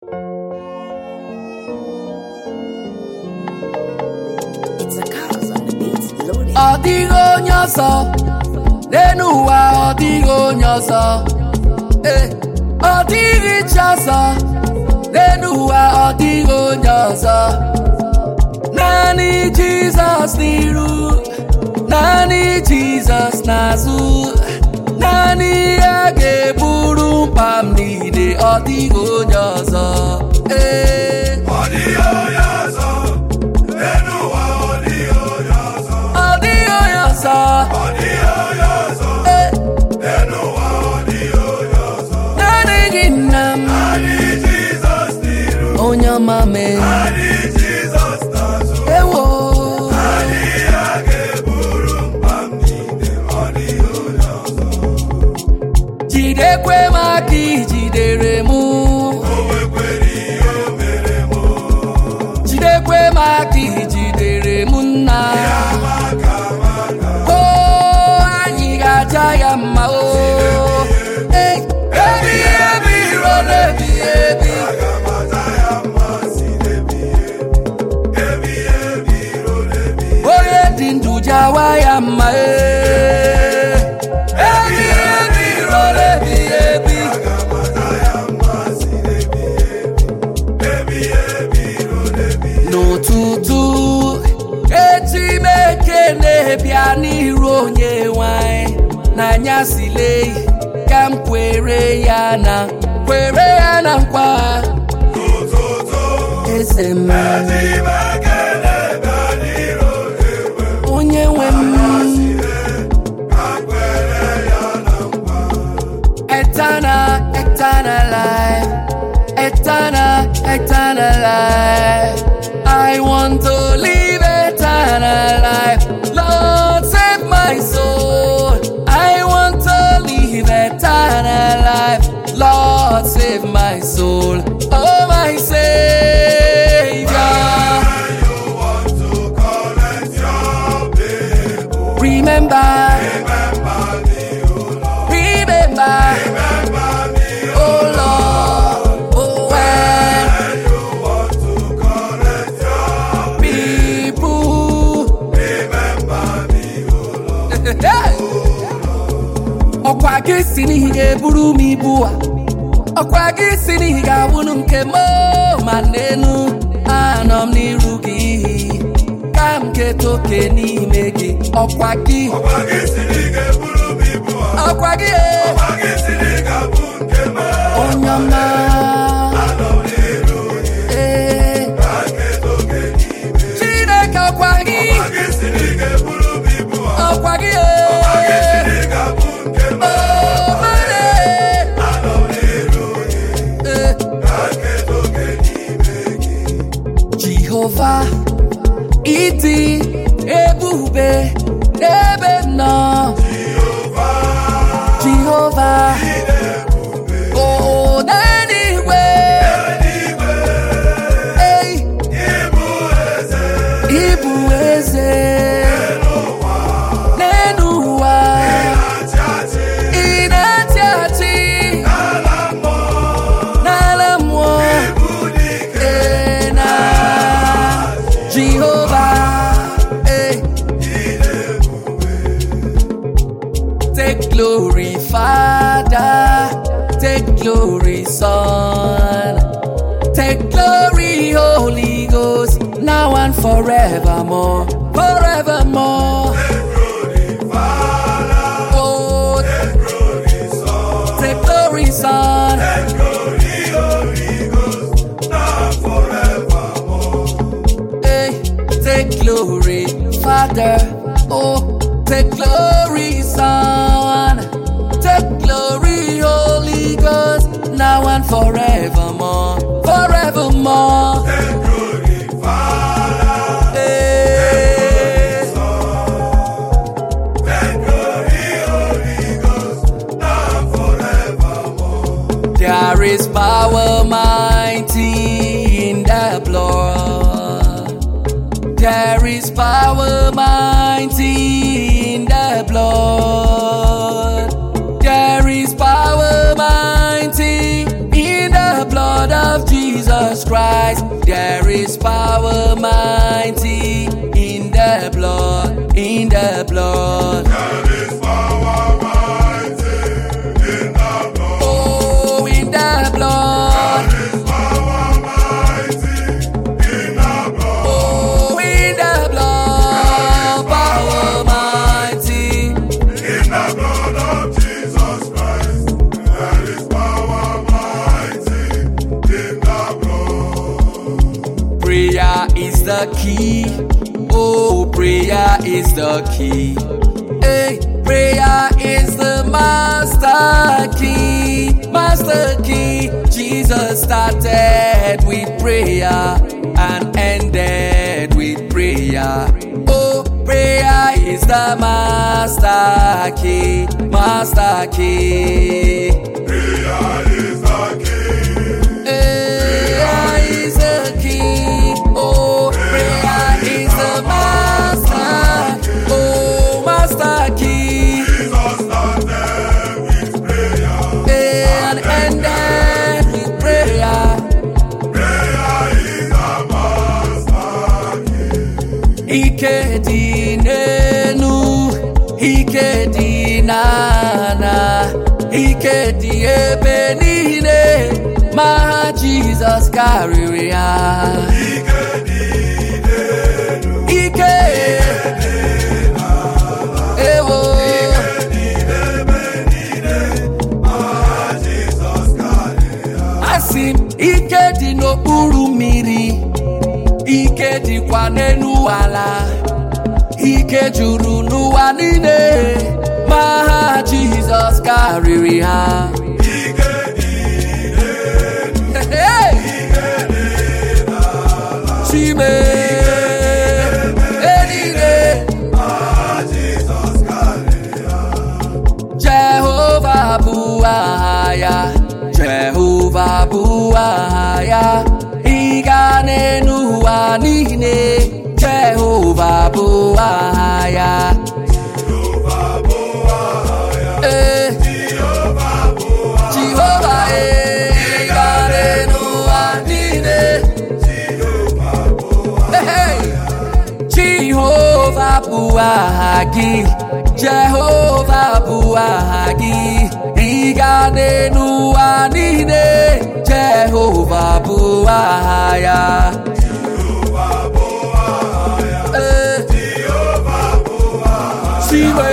It's a cause on the beats loaded. Ọdịghị onye ọzọ n'elu ụwa, ọdịghị onye ọzọ. Ọdịghị chi ọzọ n'elu ụwa, ọdịghị onye ọzọ. Naanị Jizọs n'iru, naanị Jizọs n'azụ. Naanị ya ga-eburu mkpa m niile, ọdịghị onye ọzọ. Ọdịghị onye ọzọ n'elu ụwa, ọdịghị onye ọzọ. Ọdịghị onye ọzọ. Ọdịghị onye ọzọ n'elu ụwa, ọdịghị onye ọzọ. Naanị gị nna m, Naanị Jizọs n'iru, onye ọma mee. naanị Jizọs n'azụ. Ewo. Naanị ya ga-eburu mkpa m niile, ọdịghị onye ọzọ. Jidekwe m aka ijidere mụ, O nwekwara ihe o mere mụ, jidekwe m aka ijidere mụ nna. amaka amaka. O anyị ga-aja ya mma o. Ebi ebi ruo n'ebi ebi. Aga m aza ya mma si n'ebighị ebi, ebighị ebi ruo n'ebighị ebi. Onye dị ndụ jawa ya mma ebi ebi ruo n'ebi ebi. Aga m aza ya mma si n'ebighị ebi, ebighị ebi ruo n'ebighị ebi. N'ụtụtụ echi m ekele bịa n'iru onye nwanyị n'anyasị lee ka m kwere ya na nkwa N'ụtụtụ eze m eji m ekele bịa n'iru onye nwe m. ka m kwere ya na nkwa. Eternal life, eternal life. I want to live eternal life. Lord, save my soul. I want to live eternal life. Lord, save my soul. Oh, my Savior. When you want to collect your people, Remember, remember me, O Lord. remember, Remember me, O oh Lord. Oh, when when you want to collect your people. remember me, O Lord. Ọkwa gị si n'ihi ga-eburu m ibu a, ọkwa gị si n'ihi ga-abụnụ nke m ma n'enu anọ m n'iru gị ka m keta oke n'ime gị. Ọkwa gị, Ọkwa gị si na ị ga-eburu m ibu a, ọkwa gị ọkwa gị si na ị ga-abụ nke m. onye ọma. Anọ m n'iru gị, Ee, ka nketa oke n'ime. Chineke ọkwa gị, Ọkwa gị si na ị ga-eburu m ibu a, ọkwa gị ọkwa gị si na ị ga-abụ nke m. Anọ m n'iru gị, ka nketa oke n'ime gị. Jehova ịdị ebube n'ebe m nọ. Jehova o n'eluigwe, ei, ịbụ eze n'elu ụwa. Ị na-achị achị n'ala mmụọ. Na Jehovah, take glory, Father, take glory, Son, take glory, Holy Ghost, now and forevermore, forevermore. Oh, take glory, Son. Hey, take glory, Father. Oh, take glory, Son. Take glory, Holy Ghost, now and forevermore, forevermore. Hey, there is power mighty in the blood. There is power mighty in the blood. There is power mighty in the blood of Jesus. Jesus Christ, there is power mighty in the blood, in the blood. There is power mighty in the blood. Oh, in the blood. There is power mighty in the blood. Oh, in the blood, power mighty. In the blood of Jesus Christ, there is power mighty in the blood. Prayer is the key. Oh, prayer is the key. Hey, prayer is the master key. Master key. Jesus started with prayer and ended with prayer. Oh, prayer is the master key. Master key. Prayer is the key. Prayer is the key. Oh, prayer is the master. Oh, master key. Jesus started with prayer. And ended with prayer. Prayer is the master key. Ike di n'enu, ike di n'ana, ike di ebe niile, ma Jesus karịrị ya. Ike ewo. Asị m, ike dị n'okpuru mmiri, ike dịkwa n'elu ala, ike juru n'ụwa niile, ma ha Jizọs karịrị ha. Hey! Chime eluigwe, Jehova bụ aha ya, Jehova bụ aha ya, ịga n'elu ụwa niile, Jehova bụ aha ya. Jehova ịga n'elu ụwa niile. Hey! Jehova bụ aha gị, Jehova bụ aha gị, ịga n'elu ụwa niile, Jehova bụ aha ya. Siwe.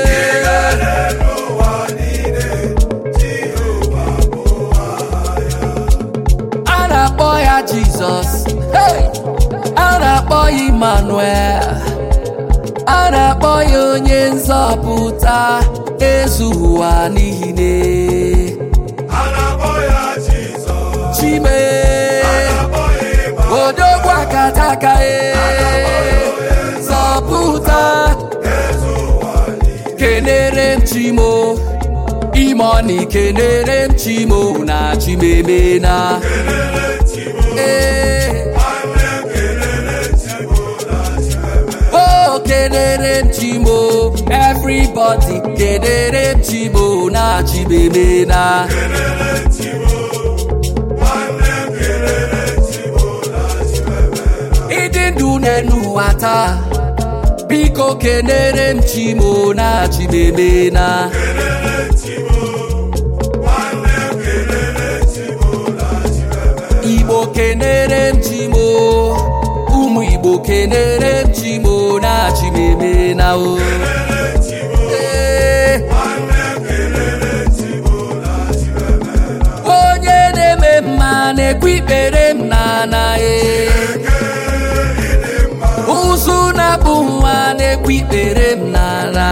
A na-akpọ ya Jizọs. Hey! A na-akpọ ya Emmanuel. A na-akpọ ya onye nzọpụta ezu ụwa niile. Chime odogwu akataka zọpụta. Kenere m Chimo, Imoni kenere m Chimo na Chimemena. Oh, kenere m Chimo, everybody kenere m Chimo na Chimemena. Ịdị ndụ n'elu ụwa taa, biko kenere m Chimo na Chimemena. Igbo kenere m Chimo, ụmụ Igbo kenere m Chimo na Chimemena o. Onye na-eme mma na-ekwe ikpere m n'ana ụzụ na-abụ nwa na-ekwe ikpere m n'ala.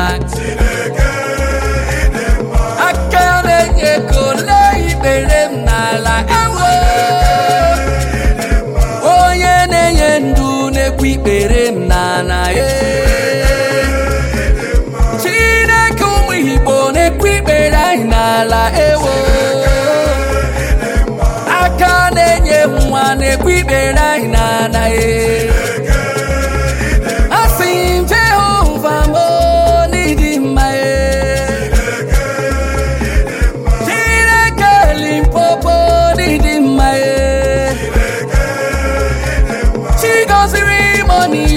Aka na-enye ego lee ikpere m n'ala. Ewo onye na-enye ndụ na-ekwe ikpere m n'ala. Chineke ụmụ Igbo na-ekwe ikpere anyị n'ala. Ewo aka na-enye nwa na-ekwe ikpere anyị n'ala. Asị m Jehova m n'ịdị mma. Chineke Limpopo n'ịdị mma.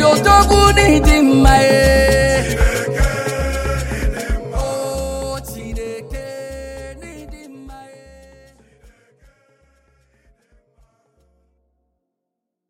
odogwu n'ịdị mma